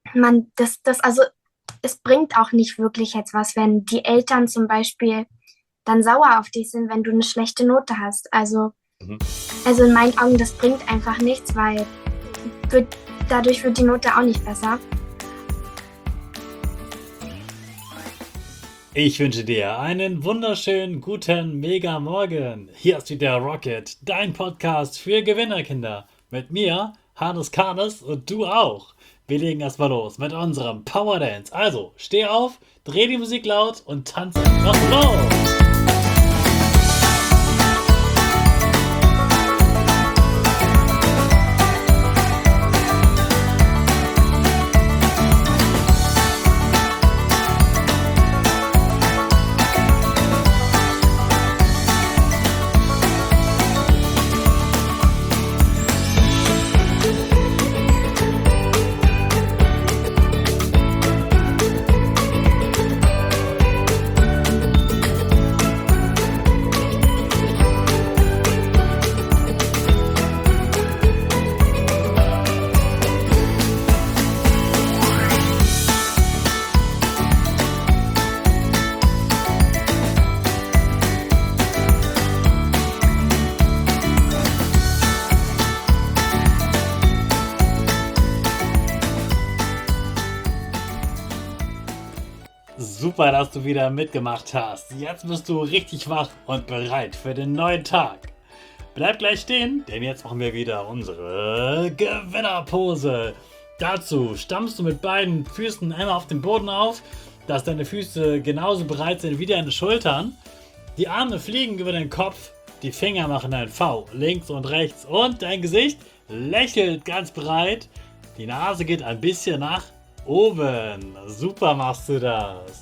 also es bringt auch nicht wirklich jetzt was, wenn die Eltern zum Beispiel dann sauer auf dich sind, wenn du eine schlechte Note hast. Mhm. Also in meinen Augen, das bringt einfach nichts, weil wird, dadurch wird die Note auch nicht besser. Ich wünsche dir einen wunderschönen guten Mega Morgen. Hier ist wieder Rocket, dein Podcast für Gewinnerkinder. Mit mir, Hannes Karnes und du auch. Wir legen erstmal los mit unserem Power Dance. Also, steh auf, dreh die Musik laut und tanz einfach los. Super, dass du wieder mitgemacht hast. Jetzt bist du richtig wach und bereit für den neuen Tag. Bleib gleich stehen, denn jetzt machen wir wieder unsere Gewinnerpose. Dazu stammst du mit beiden Füßen einmal auf den Boden auf, dass deine Füße genauso breit sind wie deine Schultern. Die Arme fliegen über den Kopf, die Finger machen ein V links und rechts und dein Gesicht lächelt ganz breit. Die Nase geht ein bisschen nach oben. Super machst du das.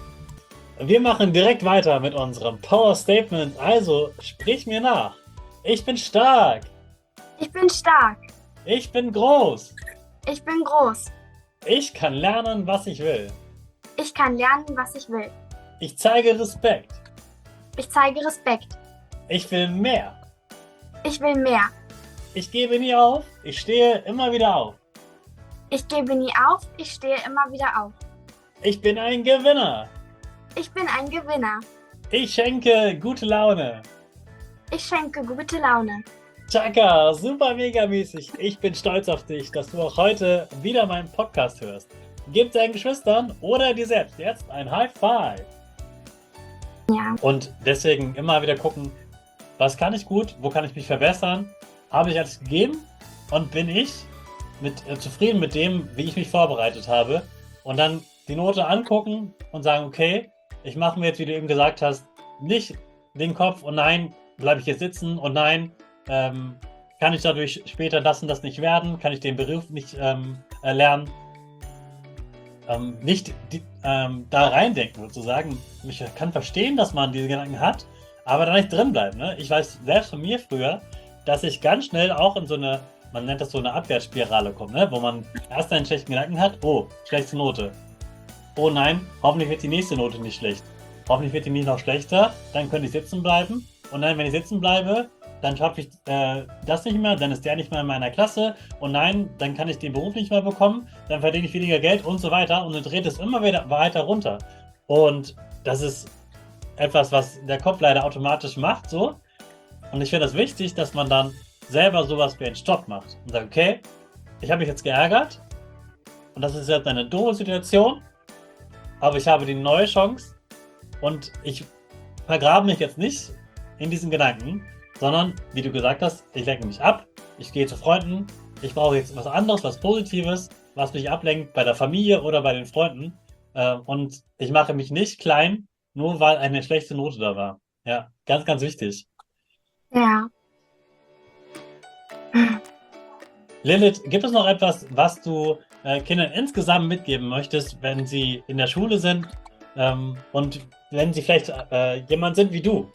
Wir machen direkt weiter mit unserem Power Statement. Also sprich mir nach. Ich bin stark. Ich bin stark. Ich bin groß. Ich bin groß. Ich kann lernen, was ich will. Ich kann lernen, was ich will. Ich zeige Respekt. Ich zeige Respekt. Ich will mehr. Ich will mehr. Ich gebe nie auf. Ich stehe immer wieder auf. Ich gebe nie auf. Ich stehe immer wieder auf. Ich bin ein Gewinner. Ich bin ein Gewinner. Ich schenke gute Laune. Ich schenke gute Laune. Chaka, super mega mäßig. Ich bin stolz auf dich, dass du auch heute wieder meinen Podcast hörst. Gib deinen Geschwistern oder dir selbst jetzt ein High Five. Ja. Und deswegen immer wieder gucken, was kann ich gut, wo kann ich mich verbessern, habe ich alles gegeben und bin ich zufrieden mit dem, wie ich mich vorbereitet habe. Und dann die Note angucken und sagen, okay, ich mache mir jetzt, wie du eben gesagt hast, nicht den Kopf, und nein, bleibe ich jetzt sitzen, und nein, kann ich dadurch später das und das nicht werden, kann ich den Beruf nicht erlernen. Nicht da reindenken sozusagen. Ich kann verstehen, dass man diese Gedanken hat, aber da nicht drin bleiben. Ne? Ich weiß selbst von mir früher, dass ich ganz schnell auch in so eine, man nennt das so eine Abwärtsspirale komme, ne? Wo man erst einen schlechten Gedanken hat, oh, schlechte Note. Oh nein, hoffentlich wird die nächste Note nicht schlecht. Hoffentlich wird die nicht noch schlechter, dann könnte ich sitzen bleiben. Und dann, wenn ich sitzen bleibe, dann schaffe ich das nicht mehr, dann ist der nicht mehr in meiner Klasse. Und nein, dann kann ich den Beruf nicht mehr bekommen, dann verdiene ich weniger Geld und so weiter. Und dann dreht es immer wieder weiter runter. Und das ist etwas, was der Kopf leider automatisch macht, so. Und ich finde das wichtig, dass man dann selber sowas wie einen Stopp macht. Und sagt, okay, ich habe mich jetzt geärgert. Und das ist jetzt eine doofe Situation. Aber ich habe die neue Chance. Und ich vergrabe mich jetzt nicht in diesen Gedanken, sondern, wie du gesagt hast, ich lenke mich ab, ich gehe zu Freunden, ich brauche jetzt was anderes, was Positives, was mich ablenkt bei der Familie oder bei den Freunden, und ich mache mich nicht klein, nur weil eine schlechte Note da war. Ja, ganz, ganz wichtig. Ja. Lilith, gibt es noch etwas, was du Kindern insgesamt mitgeben möchtest, wenn sie in der Schule sind, und wenn sie vielleicht jemand sind wie du?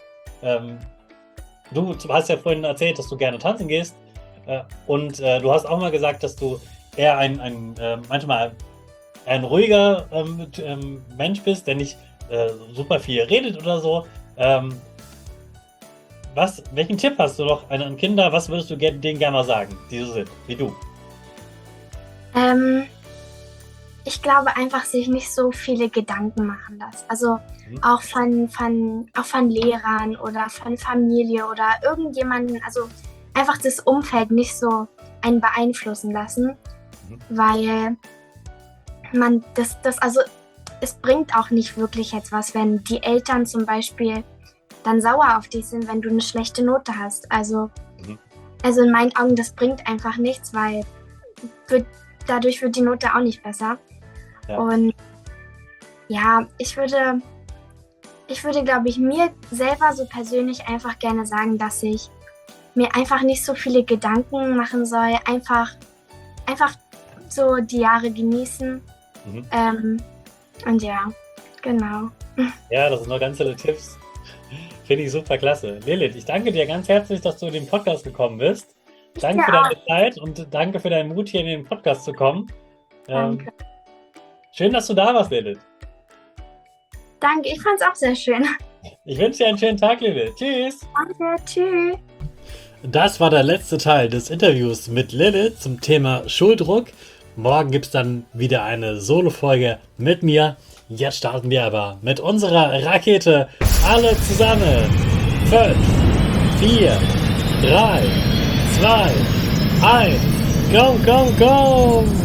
Du hast ja vorhin erzählt, dass du gerne tanzen gehst, und du hast auch mal gesagt, dass du eher manchmal ein ruhiger Mensch bist, der nicht super viel redet oder so. Welchen Tipp hast du noch an Kinder? Was würdest du denen gerne mal sagen, die so sind, wie du? Ähm, Ich glaube einfach, sich nicht so viele Gedanken machen lassen. Also Mhm. auch von Lehrern oder von Familie oder irgendjemanden, also einfach das Umfeld nicht so einen beeinflussen lassen, Mhm. weil also es bringt auch nicht wirklich jetzt was, wenn die Eltern zum Beispiel dann sauer auf dich sind, wenn du eine schlechte Note hast. Also Mhm. in meinen Augen, das bringt einfach nichts, weil dadurch wird die Note auch nicht besser. Ja. Und ja, ich würde, glaube ich, mir selber so persönlich einfach gerne sagen, dass ich mir einfach nicht so viele Gedanken machen soll. Einfach so die Jahre genießen. Mhm. Und ja, genau. Ja, das sind noch ganz tolle Tipps. Finde ich super klasse. Lilith, ich danke dir ganz herzlich, dass du in den Podcast gekommen bist. Danke für deine Zeit und danke für deinen Mut, hier in den Podcast zu kommen. Danke. Schön, dass du da warst, Lilith. Danke, ich fand es auch sehr schön. Ich wünsche dir einen schönen Tag, Lilith. Tschüss. Danke, tschüss. Das war der letzte Teil des Interviews mit Lilith zum Thema Schuldruck. Morgen gibt es dann wieder eine Solo-Folge mit mir. Jetzt starten wir aber mit unserer Rakete. Alle zusammen. 5, 4, 3, 2, 1. Go, go, go!